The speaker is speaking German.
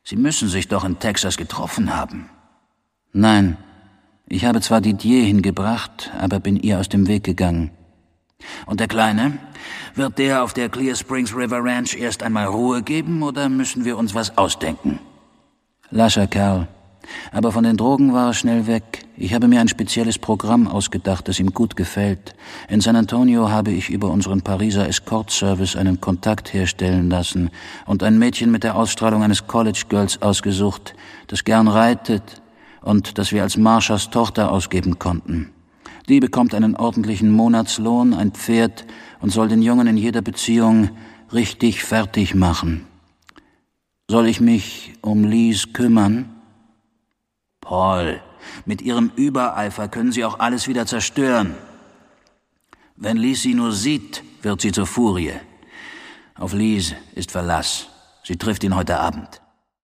Sie müssen sich doch in Texas getroffen haben. Nein, ich habe zwar Didier hingebracht, aber bin ihr aus dem Weg gegangen. Und der Kleine? Wird der auf der Clear Springs River Ranch erst einmal Ruhe geben, oder müssen wir uns was ausdenken? Lascher Kerl. Aber von den Drogen war er schnell weg. Ich habe mir ein spezielles Programm ausgedacht, das ihm gut gefällt. In San Antonio habe ich über unseren Pariser Escort-Service einen Kontakt herstellen lassen und ein Mädchen mit der Ausstrahlung eines College-Girls ausgesucht, das gern reitet und das wir als Marshas Tochter ausgeben konnten. Die bekommt einen ordentlichen Monatslohn, ein Pferd und soll den Jungen in jeder Beziehung richtig fertig machen. Soll ich mich um Lies kümmern? Paul, mit Ihrem Übereifer können Sie auch alles wieder zerstören. Wenn Lies Sie nur sieht, wird sie zur Furie. Auf Lies ist Verlass. Sie trifft ihn heute Abend.